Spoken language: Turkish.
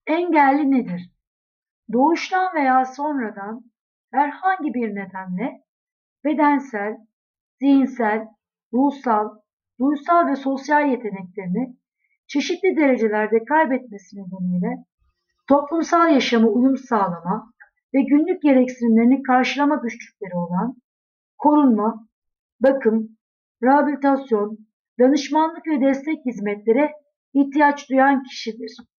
Engelli nedir? Doğuştan veya sonradan herhangi bir nedenle bedensel, zihinsel, ruhsal, duysal ve sosyal yeteneklerini çeşitli derecelerde kaybetmesi nedeniyle toplumsal yaşama uyum sağlama ve günlük gereksinimlerini karşılama güçlükleri olan, korunma, bakım, rehabilitasyon, danışmanlık ve destek hizmetlere ihtiyaç duyan kişidir.